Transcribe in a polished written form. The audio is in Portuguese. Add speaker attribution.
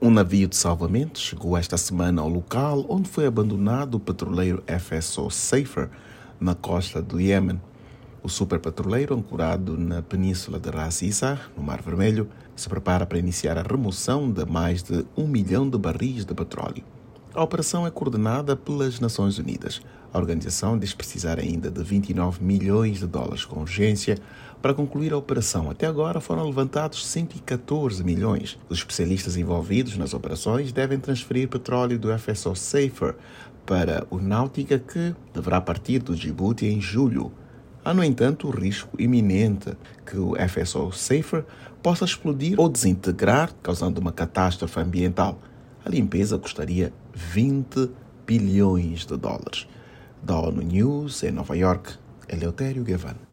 Speaker 1: Um navio de salvamento chegou esta semana ao local onde foi abandonado o petroleiro FSO Safer, na costa do Iêmen. O superpetroleiro, ancorado na península de Ras Issa, no Mar Vermelho, se prepara para iniciar a remoção de mais de 1 milhão de barris de petróleo. A operação é coordenada pelas Nações Unidas. A organização diz precisar ainda de 29 milhões de dólares com urgência para concluir a operação. Até agora foram levantados 114 milhões. Os especialistas envolvidos nas operações devem transferir petróleo do FSO Safer para o Náutica, que deverá partir do Djibouti em julho. Há, no entanto, o risco iminente que o FSO Safer possa explodir ou desintegrar, causando uma catástrofe ambiental. A limpeza custaria 20 bilhões de dólares. Da ONU News, em Nova York, Eleutério Gavan.